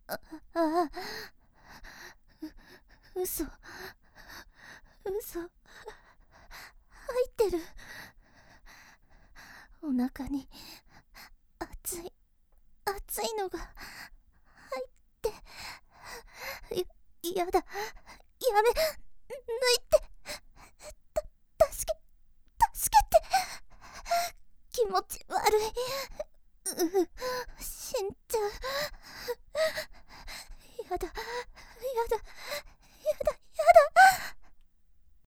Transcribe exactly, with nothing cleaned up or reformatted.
あ、う、嘘、嘘、入ってる。お腹に熱い、熱いのが入って、や、やだ、やめ、抜いて、た、助け、助けて、気持ち悪い、う、死んじゃう、やだ、やだ、